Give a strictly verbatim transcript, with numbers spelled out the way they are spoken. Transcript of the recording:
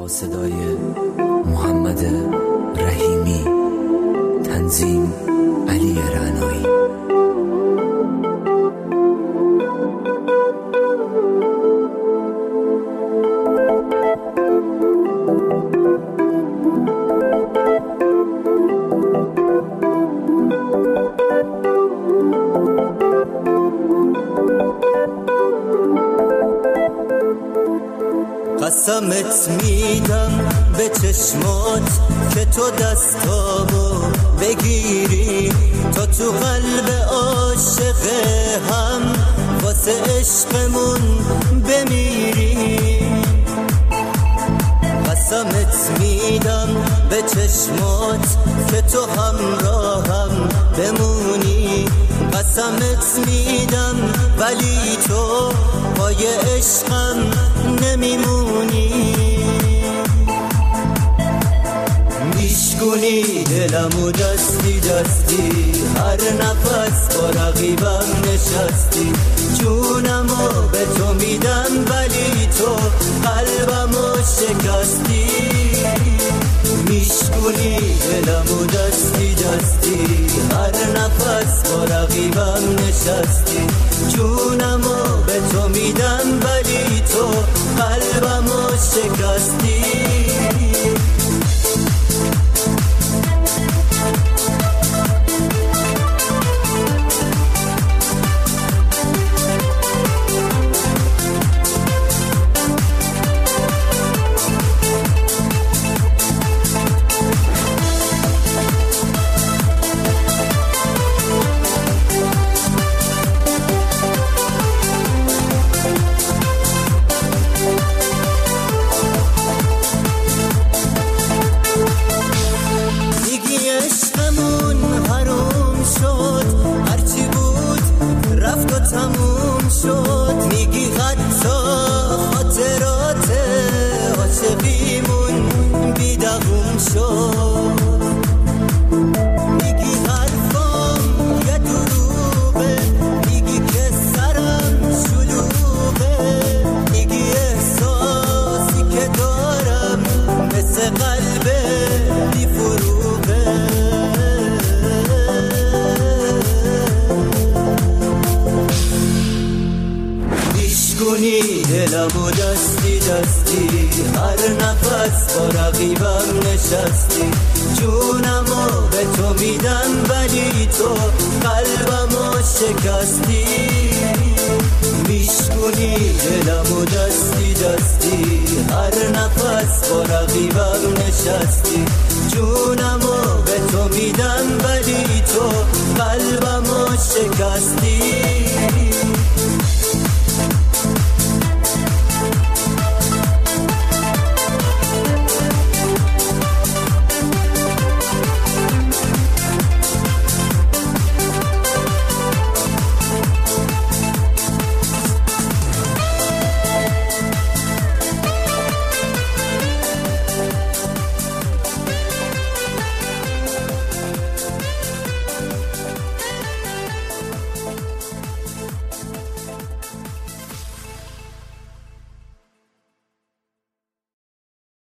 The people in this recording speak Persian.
با صدای محمد رحیمی، تنظیم علی رعنایی. قسمت میدم به چشمات که تو دستامو بگیری تا تو قلب عاشق هم واسه عشقمون بمیری. قسمت میدم به چشمات که تو همراهم بمونی. قسمت میدم ولی تو پای عشقم نمیمونی. میشکنی دلمو دستی دستی، هر نفس با رقیبم نشستی. جونمو به تو میدم ولی تو قلبمو شکستی. میشکنی دلمو دستی دستی، هر نفس با رقیبم نشستی. جونمو به تو میدم ولی تو قلبمو شکستی. تموم شد میگی حتی خاطرات عاشقیمون بیدغوم شد. میگی حرفام یه دروغه، میگی که سرم شلوغه. میگی احساسی که دارم مثل قلب بی فروغه. میشکنی دلمو دستی دستی، هر نفس با رقیبم نشستی. جونمو به تو میدم ولی تو قلبمو شکستی. میشکنی دلمو دستی دستی، هر نفس با رقیبم نشستی. جونمو به تو میدم ولی تو قلبمو شکستی.